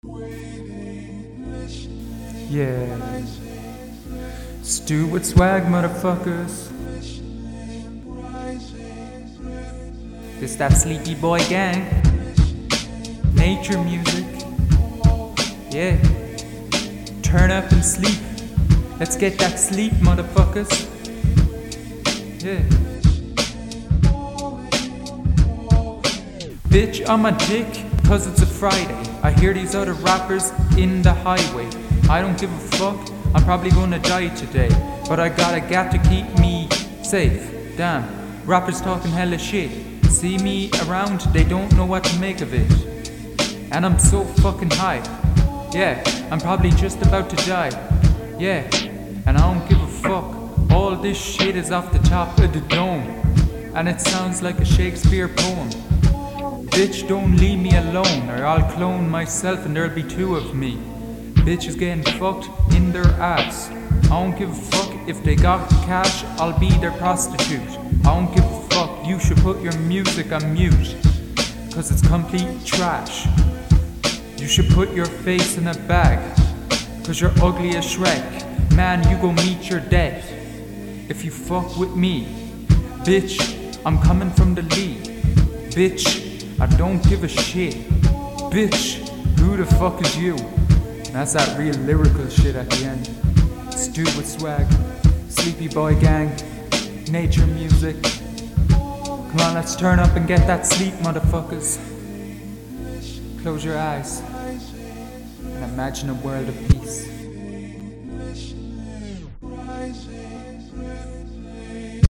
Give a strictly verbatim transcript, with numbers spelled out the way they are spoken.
Yeah. Stu with swag, motherfuckers. This that Sleepy Boy gang. Nature music. Yeah. Turn up and sleep. Let's get that sleep, motherfuckers. Yeah. Bitch, I'm a dick, cause it's a Friday. I hear these other rappers in the highway. I don't give a fuck, I'm probably gonna die today. But I got a gat to keep me safe. Damn, rappers talking hella shit. See me around, they don't know what to make of it. And I'm so fucking high. Yeah, I'm probably just about to die. Yeah, and I don't give a fuck. All this shit is off the top of the dome. And it sounds like a Shakespeare poem. Bitch, don't leave me alone, or I'll clone myself and there'll be two of me. Bitches getting fucked in their ass. I don't give a fuck if they got cash, I'll be their prostitute. I don't give a fuck, you should put your music on mute, cause it's complete trash. You should put your face in a bag, cause you're ugly as Shrek. Man, you go meet your death if you fuck with me. Bitch, I'm coming from the lead. Bitch, I don't give a shit. Bitch, who the fuck is you? And that's that real lyrical shit at the end. Stu with swag, Sleepy Boy gang, nature music. Come on, let's turn up and get that sleep, motherfuckers. Close your eyes and imagine a world of peace.